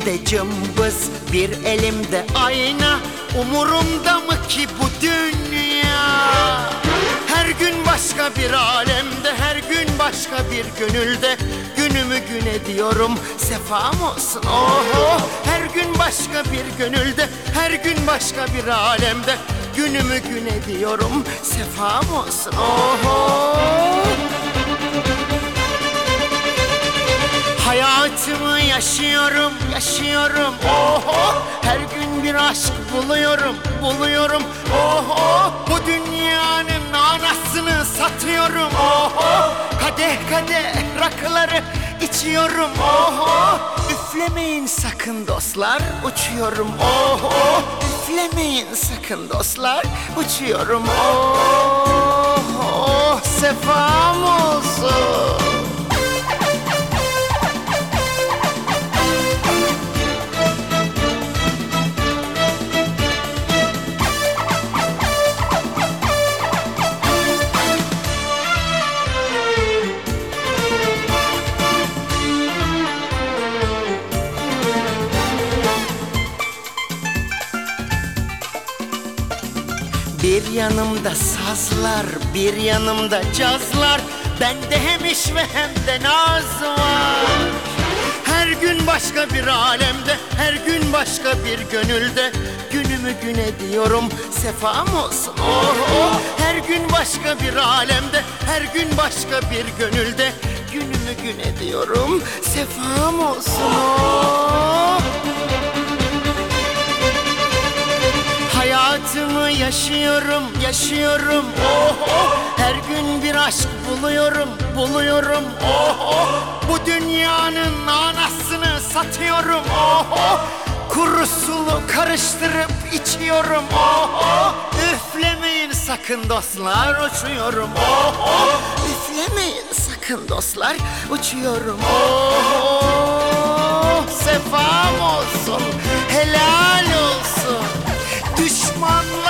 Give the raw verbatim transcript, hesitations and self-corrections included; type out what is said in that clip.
elimde cımbız, bir elimde ayna. Umurumda mı ki bu dünya? Her gün başka bir alemde, her gün başka bir gönülde. Günümü gün ediyorum, sefam olsun oho. Her gün başka bir gönülde, her gün başka bir alemde. Günümü gün ediyorum, sefam olsun oho. Hayatımı yaşıyorum, yaşıyorum oho. Her gün bir aşk buluyorum, buluyorum oho. Bu dünyanın anasını satıyorum oho. Kadeh kadeh rakıları içiyorum oho. Üflemeyin sakın dostlar, uçuyorum oho. Üflemeyin sakın dostlar, uçuyorum oho. Sefam olsun. Bir yanımda sazlar, bir yanımda cazlar. Bende hem iş ve hem de naz var. Her gün başka bir alemde, her gün başka bir gönülde. Günümü gün ediyorum, sefam olsun oh oh. Her gün başka bir alemde, her gün başka bir gönülde. Günümü gün ediyorum, sefam olsun oh. Hayatımı yaşıyorum, yaşıyorum oh oh. Her gün bir aşk buluyorum, buluyorum oh oh. Bu dünyanın anasını satıyorum oh oh. Kuru sulu karıştırıp içiyorum oh oh. Üflemeyin sakın dostlar, uçuyorum oh oh. Üflemeyin sakın dostlar, uçuyorum oh oh. Sefam olsun, helal olsun. Düşmanlar